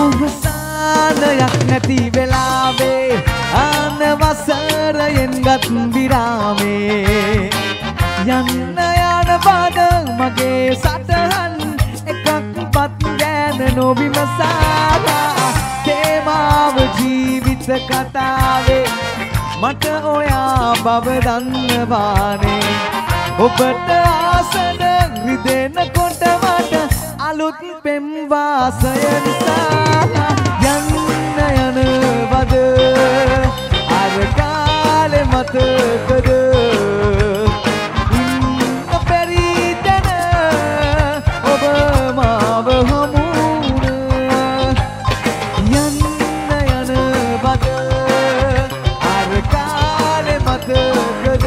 අවසානයක් නැති වෙලාවේ ආන වසරයෙන් ගත් විරාමේ යන්න යන බඩ මගේ සටහන් එකක්වත් ගැන නොවිමසා තේමාව ජීවිත කතාවේ මට ඔයා බව දන්නවානේ ඔබට ආසන රිදෙනකොට මට අලුත් පෙම් වාසය නිසා යන්න යනවද අර කාලෙ මතකද ඉන්න බැරි තැන ඔබ මාව හමුන යන්න යනවද අර කාලෙ මතකද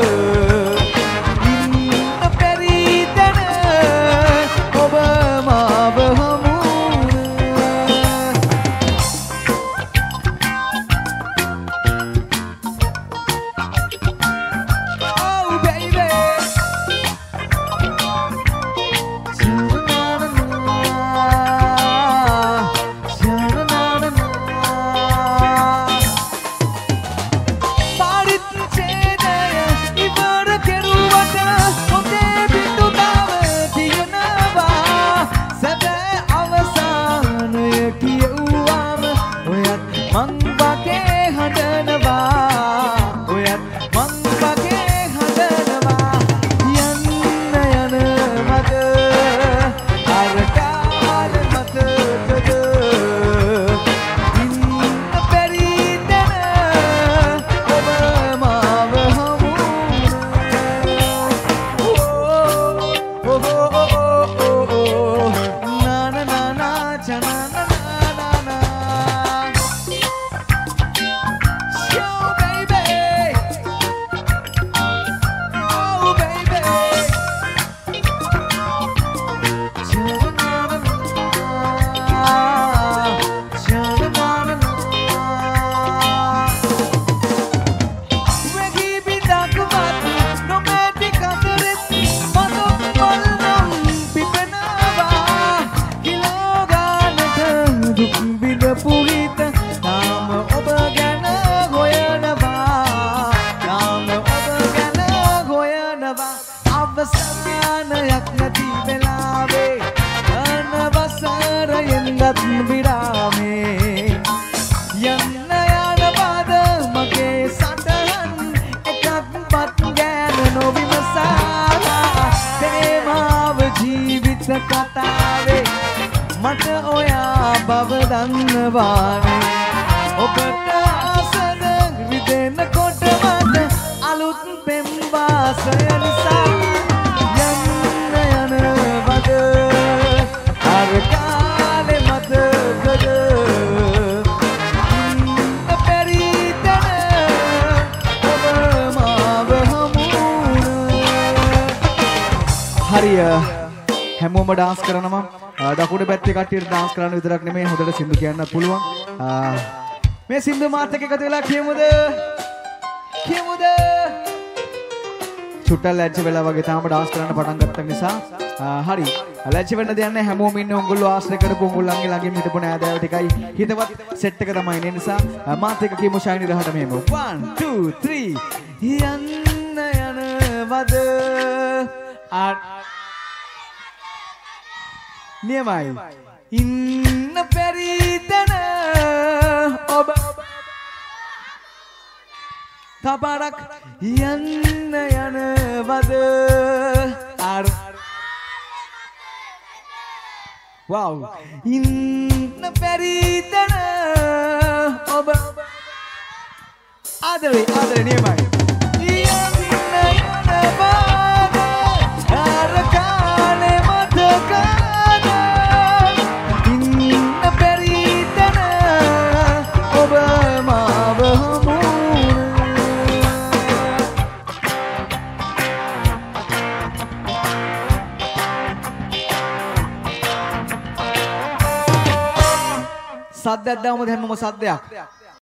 කතාවේ මට ඔයා බව දන්නවානේ ඔබට ආසන රිදෙනකොට මට අලුත් පෙම් වාසය නිසා යන්න යනවද අර කාලෙ මතකද ඉන්න බැරි තැන ඔබ මාව හමුන හරිය හැමෝම ඩාන්ස් කරනවා දකුණු පැත්තේ කට්ටියට ඩාන්ස් කරන්න විතරක් නෙමෙයි හොඳට සින්දු කියන්නත් පුළුවන් මේ සින්දු මාත් එක්ක එකතු වෙලා කියමුද චුට්ටක් ලැජ්ජ වෙලා වගේ තාම ඩාන්ස් කරන්න පටන් ගත්ත නිසා හරි ලැජ්ජ වෙන්න දෙයක් නැහැ හැමෝම ඉන්නේ උංගුල්ලෝ ආශ්‍රය කරපු උංගුල්ලන්ගේ ළඟින් හිටපු නෑදෑයෝ ටිකයි හිතවත් සෙට් එක තමයි ඒ නිසා මාත් එක්ක කියමු ෂයිනි රහට මෙහෙම 1 2 3 යන්න යනවද නියමයි ඉන්න බැරි තැන ඔබ තවරක් යන්න යනවද අර වව් ඉන්න බැරි තැන ඔබ ආදරේ නියමයි සද්දයක් දාමුද හැමෝම සද්දයක්